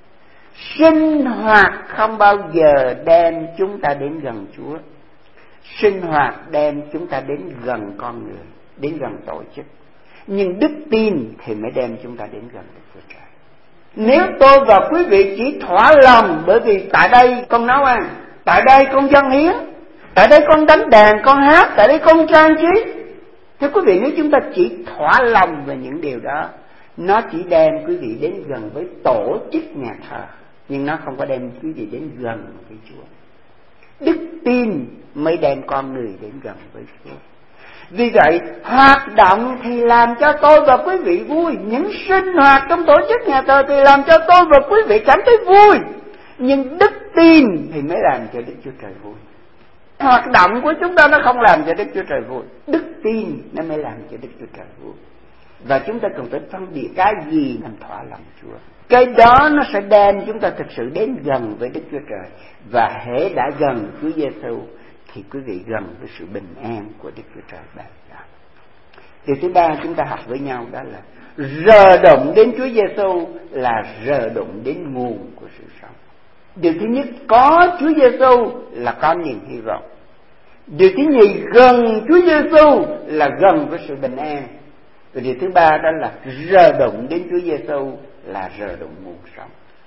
Sinh hoạt không bao giờ đem chúng ta đến gần Chúa. Sinh hoạt đem chúng ta đến gần con người, đến gần tổ chức. Nhưng đức tin thì mới đem chúng ta đến gần Đức Chúa Trời. Nếu tôi và quý vị chỉ thỏa lòng bởi vì tại đây con nấu ăn, tại đây con dâng hiến, tại đây con đánh đàn, con hát, tại đây con trang trí. Thưa quý vị, nếu chúng ta chỉ thỏa lòng về những điều đó, nó chỉ đem quý vị đến gần với tổ chức nhà thờ, nhưng nó không có đem quý vị đến gần với Chúa. Đức tin mới đem con người đến gần với Chúa. Vì vậy, hoạt động thì làm cho tôi và quý vị vui. Những sinh hoạt trong tổ chức nhà thờ thì làm cho tôi và quý vị cảm thấy vui. Nhưng đức tin thì mới làm cho Đức Chúa Trời vui. Hoạt động của chúng ta nó không làm cho Đức Chúa Trời vui. Đức tin nó mới làm cho Đức Chúa Trời vui. Và chúng ta cần phải phân biệt cái gì làm thỏa lòng Chúa. Cái đó nó sẽ đem chúng ta thực sự đến gần với Đức Chúa Trời. Và hễ đã gần Chúa Giêsu thì quý vị gần với sự bình an của Đức Chúa Trời ban cho. Điều thứ ba chúng ta học với nhau đó là rờ đụng đến Chúa Giêsu là rờ đụng đến nguồn của sự sống. Điều thứ nhất, có Chúa Giêsu là có niềm hy vọng. Điều thứ nhì, gần Chúa Giêsu là gần với sự bình an. Và điều thứ ba đó là rờ đụng đến Chúa Giêsu là rờ đụng nguồn sống.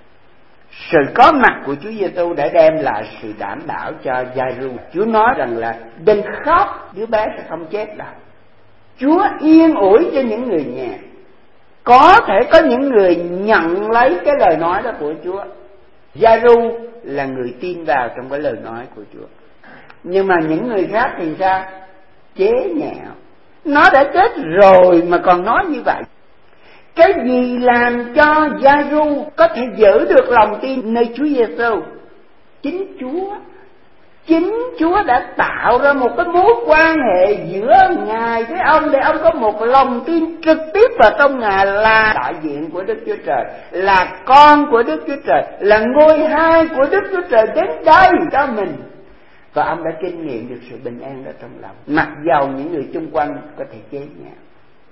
Sự có mặt của Chúa Giêsu đã đem lại sự đảm bảo cho Gia-ru. Chúa nói rằng là đừng khóc, đứa bé sẽ không chết đâu. Chúa yên ủi cho những người nhà. Có thể có những người nhận lấy cái lời nói đó của Chúa. Gia-ru là người tin vào trong cái lời nói của Chúa. Nhưng mà những người khác thì sao? Chế nhạo. Nó đã chết rồi mà còn nói như vậy. Cái gì làm cho Gia-ru có thể giữ được lòng tin nơi Chúa Giêsu? Chính Chúa. Chính Chúa đã tạo ra một cái mối quan hệ giữa Ngài với ông, để ông có một lòng tin trực tiếp vào trong Ngài, là đại diện của Đức Chúa Trời, là con của Đức Chúa Trời, là ngôi hai của Đức Chúa Trời đến đây cho mình. Và ông đã kinh nghiệm được sự bình an đó trong lòng, mặc dầu những người chung quanh có thể chế nhạo.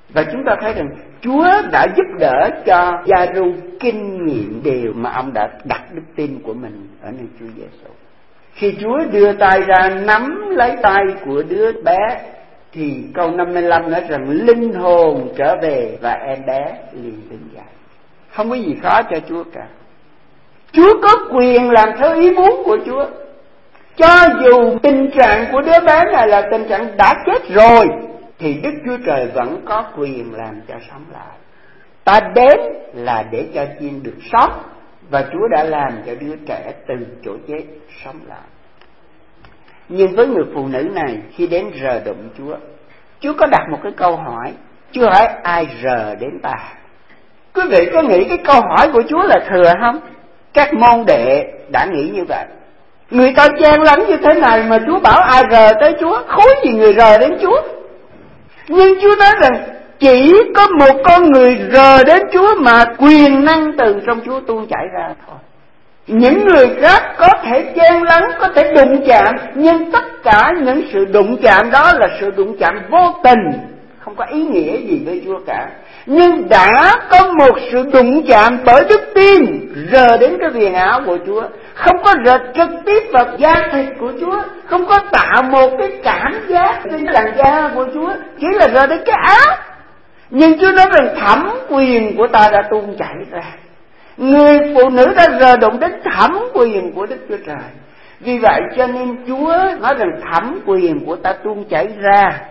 Và chúng ta thấy rằng Chúa đã giúp đỡ cho Gia-ru kinh nghiệm điều mà ông đã đặt đức tin của mình ở nơi Chúa Giêsu. Khi Chúa đưa tay ra nắm lấy tay của đứa bé, thì câu 55 nói rằng linh hồn trở về và em bé liền tỉnh dậy. Không có gì khó cho Chúa cả. Chúa có quyền làm theo ý muốn của Chúa. Cho dù tình trạng của đứa bé này là tình trạng đã chết rồi, thì Đức Chúa Trời vẫn có quyền làm cho sống lại. Ta đến là để cho chiên được sống, và Chúa đã làm cho đứa trẻ từ chỗ chết sống lại. Nhưng với người phụ nữ này, khi đến rờ đụng Chúa có đặt một cái câu hỏi. Chúa hỏi ai rờ đến ta? Quý vị có nghĩ cái câu hỏi của Chúa là thừa không? Các môn đệ đã nghĩ như vậy. Người ta chen lấn như thế này mà Chúa bảo ai rờ tới Chúa? Khối gì người rờ đến Chúa? Nhưng Chúa nói rằng chỉ có một con người rờ đến Chúa mà quyền năng từ trong Chúa tuôn chảy ra thôi. Những người khác có thể chen lấn, có thể đụng chạm, nhưng tất cả những sự đụng chạm đó là sự đụng chạm vô tình, không có ý nghĩa gì với Chúa cả. Nhưng đã có một sự đụng chạm bởi đức tin rờ đến cái viền áo của Chúa, không có rờ trực tiếp vào da thịt của Chúa, không có tạo một cái cảm giác trên làn da của Chúa, chỉ là rờ đến cái áo. Nhưng Chúa nói rằng thẩm quyền của ta đã tuôn chảy ra. Người phụ nữ đã rờ đụng đến thẩm quyền của Đức Chúa Trời. Vì vậy cho nên Chúa nói rằng thẩm quyền của ta tuôn chảy ra.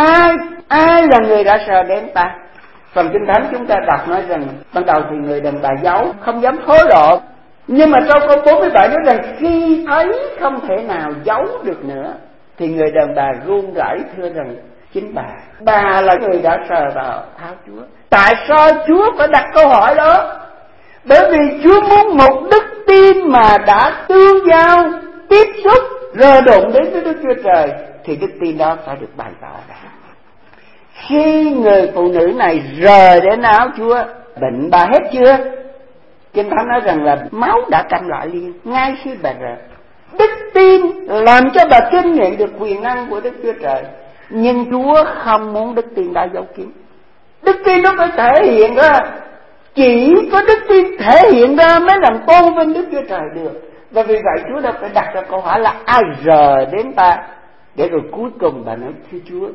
Ai là người đã sờ đến ta? Phần Kinh Thánh chúng ta đọc nói rằng ban đầu thì người đàn bà giấu, không dám thổ lộ. Nhưng mà trong câu 47 nói rằng khi thấy không thể nào giấu được nữa, thì người đàn bà run rẩy thưa rằng chính bà là người đã sờ vào áo Chúa. Tại sao Chúa phải đặt câu hỏi đó? Bởi vì Chúa muốn một đức tin mà đã tương giao, tiếp xúc, rờ đụng đến với Đức Chúa Trời, thì đức tin đó phải được bày tỏ ra. Khi người phụ nữ này rờ đến áo Chúa, bệnh bà hết chưa? Kinh Thánh nói rằng là máu đã câm lại liền ngay khi bà rờ. Đức tin làm cho bà kinh nghiệm được quyền năng của Đức Chúa Trời. Nhưng Chúa không muốn đức tin đã giấu kín. Đức tin nó phải thể hiện ra. Chỉ có đức tin thể hiện ra mới làm tôn vinh Đức Chúa Trời được. Và vì vậy Chúa đã phải đặt ra câu hỏi là ai rờ đến ta? Để rồi cuối cùng bà nói thưa Chúa,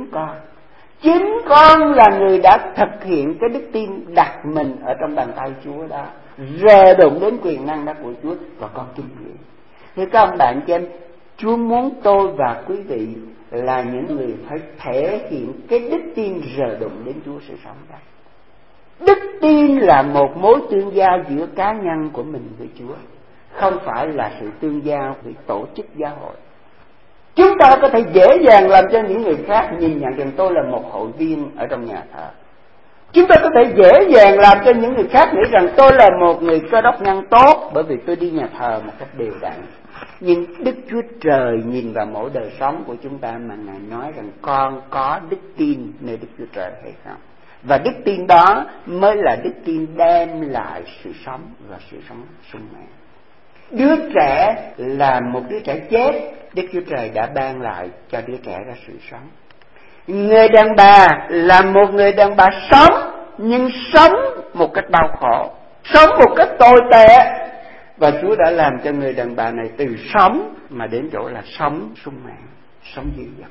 chính con là người đã thực hiện cái đức tin đặt mình ở trong bàn tay Chúa đó, rờ đụng đến quyền năng đó của Chúa, và con kinh nghiệm. Thưa các ông bạn chị em, Chúa muốn tôi và quý vị là những người phải thể hiện cái đức tin rờ đụng đến Chúa sự sống đó. Đức tin là một mối tương giao giữa cá nhân của mình với Chúa, không phải là sự tương giao với tổ chức giáo hội. Chúng ta có thể dễ dàng làm cho những người khác nhìn nhận rằng tôi là một hội viên ở trong nhà thờ. Chúng ta có thể dễ dàng làm cho những người khác nghĩ rằng tôi là một người Cơ Đốc nhân tốt bởi vì tôi đi nhà thờ một cách đều đặn. Nhưng Đức Chúa Trời nhìn vào mỗi đời sống của chúng ta mà Ngài nói rằng con có đức tin nơi Đức Chúa Trời hay không? Và đức tin đó mới là đức tin đem lại sự sống và sự sống sung mãn. Đứa trẻ là một đứa trẻ chết, Đức Chúa Trời đã ban lại cho đứa trẻ ra sự sống. Người đàn bà là một người đàn bà sống, nhưng sống một cách đau khổ, sống một cách tồi tệ. Và Chúa đã làm cho người đàn bà này từ sống mà đến chỗ là sống sung mãn, sống dữ dằn.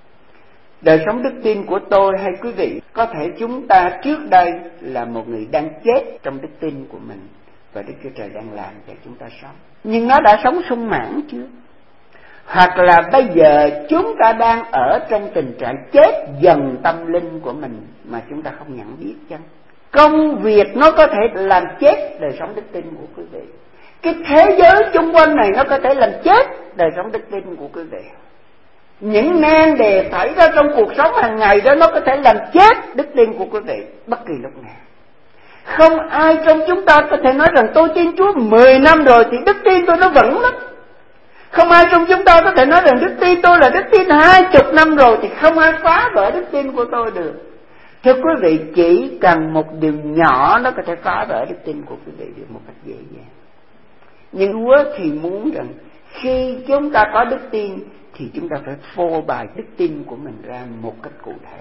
Đời sống đức tin của tôi hay quý vị, có thể chúng ta trước đây là một người đang chết trong đức tin của mình, và Đức Chúa Trời đang làm cho chúng ta sống. Nhưng nó đã sống sung mãn chưa? Hoặc là bây giờ chúng ta đang ở trong tình trạng chết dần tâm linh của mình mà chúng ta không nhận biết chăng? Công việc nó có thể làm chết đời sống đức tin của quý vị. Cái thế giới xung quanh này nó có thể làm chết đời sống đức tin của quý vị. Những nan đề xảy ra trong cuộc sống hàng ngày đó nó có thể làm chết đức tin của quý vị bất kỳ lúc nào. Không ai trong chúng ta có thể nói rằng tôi tin Chúa 10 năm rồi thì đức tin tôi nó vững lắm. Không ai trong chúng ta có thể nói rằng đức tin tôi là đức tin 20 năm rồi thì không ai phá vỡ đức tin của tôi được. Thưa quý vị, chỉ cần một điều nhỏ nó có thể phá vỡ đức tin của quý vị được một cách dễ dàng. Nhưng Chúa thì muốn rằng khi chúng ta có đức tin thì chúng ta phải phô bày đức tin của mình ra một cách cụ thể.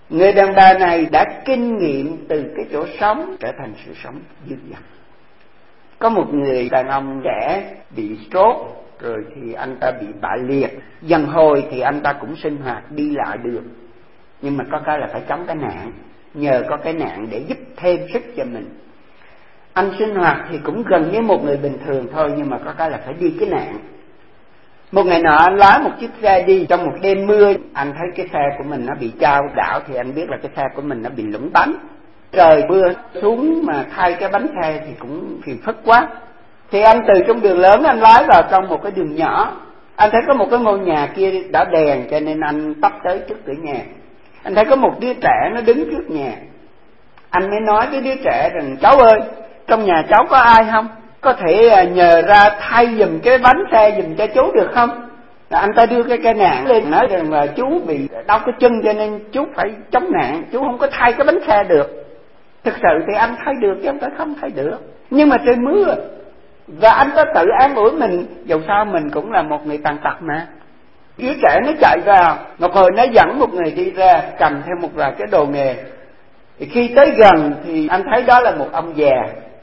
Người đàn bà này đã kinh nghiệm từ cái chỗ sống trở thành sự sống dữ dằn. Có một người đàn ông trẻ bị stroke, rồi thì anh ta bị bại liệt. Dần hồi thì anh ta cũng sinh hoạt đi lại được, nhưng mà có cái là phải chống cái nạn. Nhờ có cái nạn để giúp thêm sức cho mình. Anh sinh hoạt thì cũng gần như một người bình thường thôi, nhưng mà có cái là phải đi cái nạn. Một ngày nọ anh lái một chiếc xe đi trong một đêm mưa. Anh thấy cái xe của mình nó bị chao đảo, thì anh biết là cái xe của mình nó bị lủng bánh. Trời mưa xuống mà thay cái bánh xe thì cũng phiền phức quá. Thì anh từ trong đường lớn anh lái vào trong một cái đường nhỏ. Anh thấy có một cái ngôi nhà kia đã đèn, cho nên anh tấp tới trước cửa nhà. Anh thấy có một đứa trẻ nó đứng trước nhà. Anh mới nói với đứa trẻ rằng: cháu ơi, trong nhà cháu có ai không? Có thể nhờ ra thay giùm cái bánh xe giùm cho chú được không? Anh ta đưa cái nạn lên, nói rằng là chú bị đau cái chân cho nên chú phải chống nạn, chú không có thay cái bánh xe được. Thực sự thì anh thay được chứ anh ta không thay được. Nhưng mà trời mưa, và anh ta tự an ủi mình, dầu sao mình cũng là một người tàn tật mà. Đứa trẻ nó chạy vào, một hồi nó dẫn một người đi ra cầm theo một vài cái đồ nghề. Thì khi tới gần thì anh thấy đó là một ông già.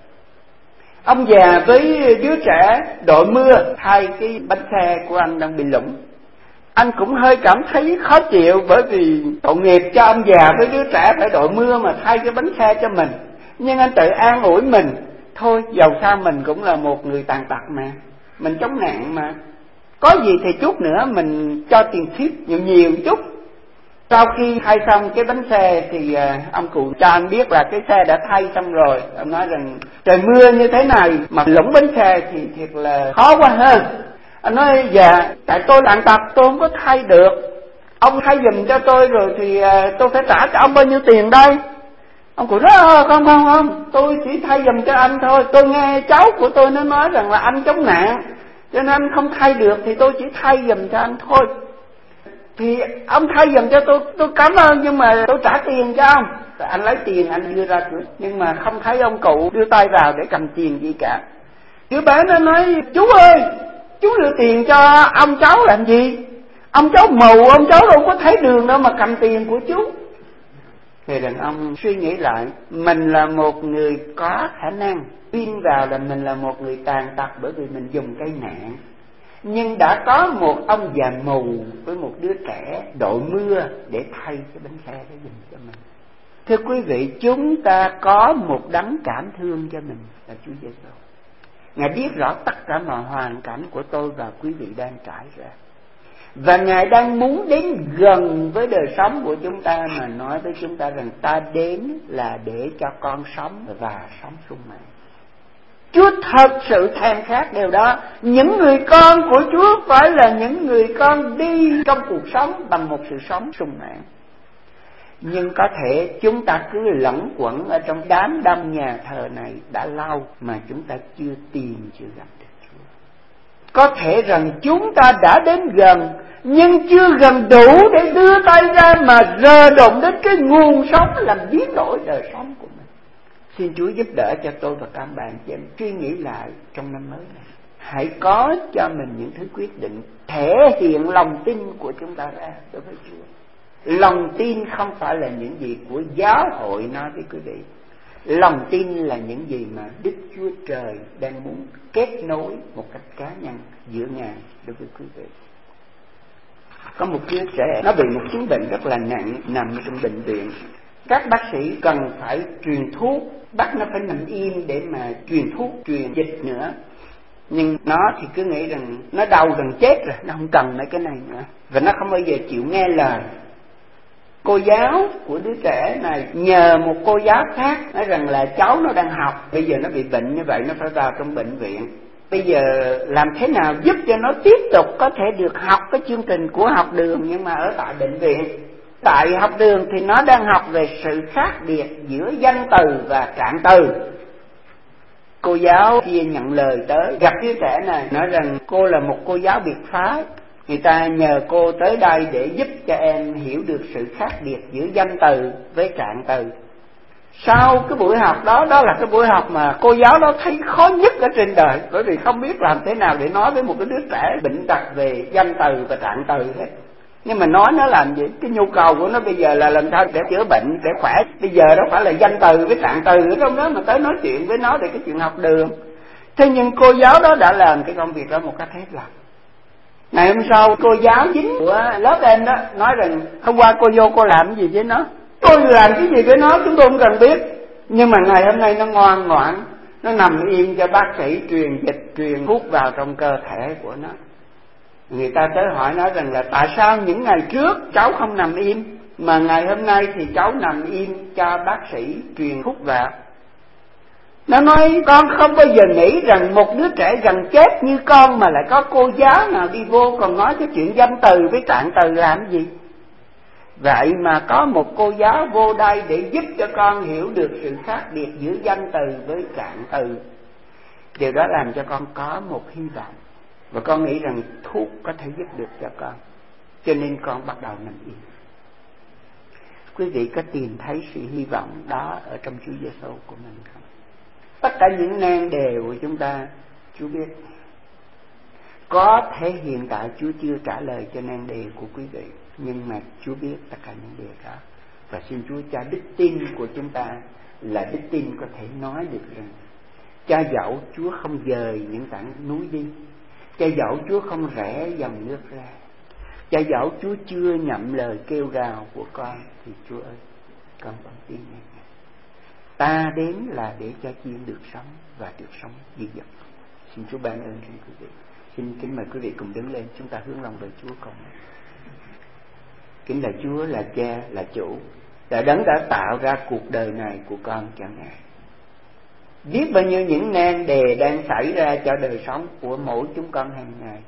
Ông già với đứa trẻ đội mưa thay cái bánh xe của anh đang bị lủng. Anh cũng hơi cảm thấy khó chịu, bởi vì tội nghiệp cho ông già với đứa trẻ phải đội mưa mà thay cái bánh xe cho mình. Nhưng anh tự an ủi mình, thôi dầu sao mình cũng là một người tàn tật mà, mình chống nạn mà, có gì thì chút nữa mình cho tiền tip nhiều chút. Sau khi thay xong cái bánh xe thì ông cụ cho anh biết là cái xe đã thay xong rồi. Ông nói rằng trời mưa như thế này mà lủng bánh xe thì thiệt là khó quá hơn. Anh nói dạ, tại tôi tàn tật tôi không có thay được, ông thay giùm cho tôi rồi thì tôi phải trả cho ông bao nhiêu tiền đây? Ông cụ nói không, tôi chỉ thay giùm cho anh thôi. Tôi nghe cháu của tôi nó nói rằng là anh chống nạn, cho nên anh không thay được thì tôi chỉ thay giùm cho anh thôi. Thì ông thay giùm cho tôi cảm ơn, nhưng mà tôi trả tiền cho ông. Rồi anh lấy tiền anh đưa ra cửa, nhưng mà không thấy ông cụ đưa tay vào để cầm tiền gì cả. Đứa bé nó nói: chú ơi, chú đưa tiền cho ông cháu làm gì? Ông cháu mù, ông cháu đâu có thấy đường đâu mà cầm tiền của chú. Thì đàn ông suy nghĩ lại, mình là một người có khả năng, tin vào là mình là một người tàn tật bởi vì mình dùng cây nạn. Nhưng đã có một ông già mù với một đứa trẻ đội mưa để thay cái bánh xe để dùng cho mình. Thưa quý vị, chúng ta có một đấng cảm thương cho mình là Chúa Giêsu. Ngài biết rõ tất cả mọi hoàn cảnh của tôi và quý vị đang trải ra, và Ngài đang muốn đến gần với đời sống của chúng ta mà nói với chúng ta rằng ta đến là để cho con sống và sống sung mãn. Chúa thật sự thèm khát điều đó. Những người con của Chúa phải là những người con đi trong cuộc sống bằng một sự sống sung mãn. Nhưng có thể chúng ta cứ lẫn quẩn ở trong đám đông nhà thờ này đã lâu mà chúng ta chưa gặp được Chúa. Có thể rằng chúng ta đã đến gần, nhưng chưa gần đủ để đưa tay ra mà rờ đụng đến cái nguồn sống làm biến đổi đời sống của mình. Xin Chúa giúp đỡ cho tôi và các bạn chị em suy nghĩ lại trong năm mới này. Hãy có cho mình những thứ quyết định thể hiện lòng tin của chúng ta ra đối với Chúa. Lòng tin không phải là những gì của giáo hội nói với quý vị. Lòng tin là những gì mà Đức Chúa Trời đang muốn kết nối một cách cá nhân giữa Ngài đối với quý vị. Có một đứa trẻ nó bị một chứng bệnh rất là nặng, nằm trong bệnh viện. Các bác sĩ cần phải truyền thuốc, bắt nó phải nằm im để mà truyền thuốc, truyền dịch nữa. Nhưng nó thì cứ nghĩ rằng nó đau gần chết rồi, nó không cần mấy cái này nữa. Và nó không bao giờ chịu nghe lời. Cô giáo của đứa trẻ này nhờ một cô giáo khác nói rằng là cháu nó đang học, bây giờ nó bị bệnh như vậy, nó phải vào trong bệnh viện. Bây giờ làm thế nào giúp cho nó tiếp tục có thể được học cái chương trình của học đường, nhưng mà ở tại bệnh viện. Tại học đường thì nó đang học về sự khác biệt giữa danh từ và trạng từ. Cô giáo kia nhận lời tới gặp đứa trẻ này, nói rằng cô là một cô giáo biệt phái, người ta nhờ cô tới đây để giúp cho em hiểu được sự khác biệt giữa danh từ với trạng từ. Sau cái buổi học đó là cái buổi học mà cô giáo đó thấy khó nhất ở trên đời, bởi vì không biết làm thế nào để nói với một cái đứa trẻ bệnh tật về danh từ và trạng từ hết. Nhưng mà nói nó làm gì? Cái nhu cầu của nó bây giờ là làm sao để chữa bệnh, để khỏe. Bây giờ đó phải là danh từ với trạng từ ở trong đó mà tới nói chuyện với nó thì cái chuyện học đường. Thế nhưng cô giáo đó đã làm cái công việc đó một cách hết lòng. Ngày hôm sau cô giáo chính của lớp em đó nói rằng hôm qua cô vô cô làm cái gì với nó, cô làm cái gì với nó chúng tôi không cần biết. Nhưng mà ngày hôm nay nó ngoan ngoãn, nó nằm yên cho bác sĩ truyền dịch, truyền thuốc vào trong cơ thể của nó. Người ta tới hỏi nó rằng là tại sao những ngày trước cháu không nằm im, mà ngày hôm nay thì cháu nằm im cho bác sĩ truyền thuốc vào. Nó nói con không bao giờ nghĩ rằng một đứa trẻ gần chết như con mà lại có cô giáo nào đi vô còn nói cái chuyện danh từ với trạng từ làm gì. Vậy mà có một cô giáo vô đây để giúp cho con hiểu được sự khác biệt giữa danh từ với trạng từ. Điều đó làm cho con có một hy vọng, và con nghĩ rằng thuốc có thể giúp được cho con, cho nên con bắt đầu nằm yên. Quý vị có tìm thấy sự hy vọng đó ở trong Chúa Giêsu của mình không? Tất cả những nan đề của chúng ta, Chúa biết. Có thể hiện tại Chúa chưa trả lời cho nan đề của quý vị, nhưng mà Chúa biết tất cả những điều đó. Và xin Chúa cho đức tin của chúng ta là đức tin có thể nói được rằng cha dẫu Chúa không dời những tảng núi đi, cha dẫu Chúa không rẽ dòng nước ra, cha dẫu Chúa chưa nhậm lời kêu gào của con, thì Chúa ơi, con vẫn tin Ngài. Ta đến là để cho chiên được sống và được sống dư dật. Xin Chúa ban ơn cho quý vị. Xin kính mời quý vị cùng đứng lên, chúng ta hướng lòng về Chúa cùng. Kính là Chúa, là Cha, là Chủ, là Đấng đã tạo ra cuộc đời này của con cho Ngài. Biết bao nhiêu những nan đề đang xảy ra cho đời sống của mỗi chúng con hàng ngày.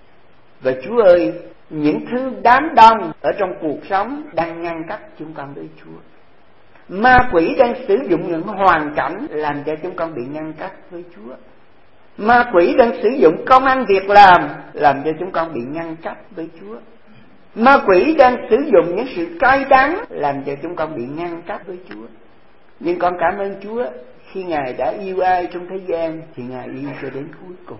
Và Chúa ơi, những thứ đám đông ở trong cuộc sống đang ngăn cách chúng con với Chúa. Ma quỷ đang sử dụng những hoàn cảnh làm cho chúng con bị ngăn cách với Chúa. Ma quỷ đang sử dụng công ăn việc làm cho chúng con bị ngăn cách với Chúa. Ma quỷ đang sử dụng những sự cay đắng làm cho chúng con bị ngăn cách với Chúa. Nhưng con cảm ơn Chúa, khi Ngài đã yêu ai trong thế gian thì Ngài yêu cho đến cuối cùng.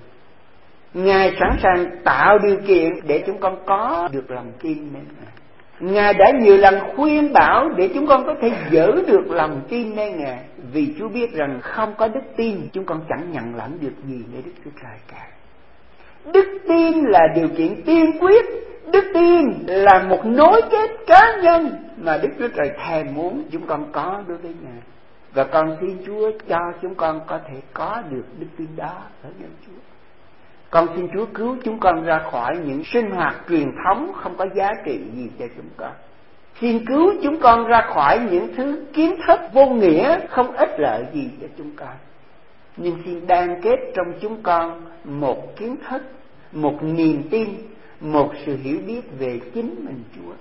Ngài sẵn sàng tạo điều kiện để chúng con có được lòng tin nên Ngài. Ngài đã nhiều lần khuyên bảo để chúng con có thể giữ được lòng tin nơi Ngài. Vì Chúa biết rằng không có đức tin chúng con chẳng nhận lãnh được gì nơi Đức Chúa Trời cả. Đức tin là điều kiện tiên quyết. Đức tin là một nối kết cá nhân mà Đức Chúa Trời thèm muốn chúng con có đối với Ngài. Và con xin Chúa cho chúng con có thể có được đức tin đó ở nơi Chúa. Con xin Chúa cứu chúng con ra khỏi những sinh hoạt truyền thống không có giá trị gì cho chúng con. Xin cứu chúng con ra khỏi những thứ kiến thức vô nghĩa không ích lợi gì cho chúng con. Nhưng xin đan kết trong chúng con một kiến thức, một niềm tin, một sự hiểu biết về chính mình Chúa.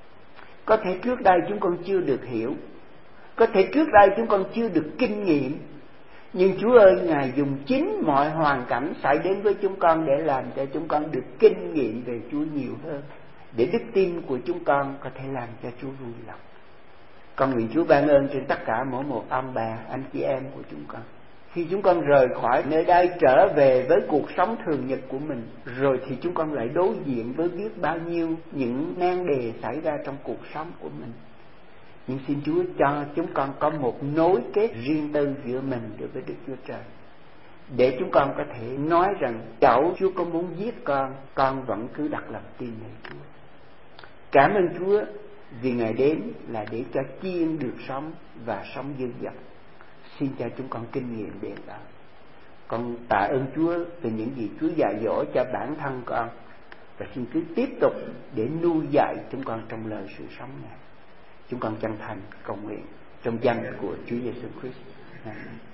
Có thể trước đây chúng con chưa được hiểu, có thể trước đây chúng con chưa được kinh nghiệm, nhưng Chúa ơi, Ngài dùng chính mọi hoàn cảnh xảy đến với chúng con để làm cho chúng con được kinh nghiệm về Chúa nhiều hơn, để đức tin của chúng con có thể làm cho Chúa vui lòng. Con nguyện Chúa ban ơn trên tất cả mỗi một ông bà, anh chị em của chúng con. Khi chúng con rời khỏi nơi đây trở về với cuộc sống thường nhật của mình, rồi thì chúng con lại đối diện với biết bao nhiêu những nan đề xảy ra trong cuộc sống của mình. Nhưng xin Chúa cho chúng con có một nối kết riêng tư giữa mình đối với Đức Chúa Trời, để chúng con có thể nói rằng dẫu Chúa có muốn giết con vẫn cứ đặt lòng tin nơi Chúa. Cảm ơn Chúa vì Ngài đến là để cho chiên được sống và sống dư dật. Xin cho chúng con kinh nghiệm điều đó. Con tạ ơn Chúa về những gì Chúa dạy dỗ cho bản thân con, và xin cứ tiếp tục để nuôi dạy chúng con trong lời sự sống này. Chúng con chân thành cầu nguyện trong danh của Chúa Giêsu Christ. Amen.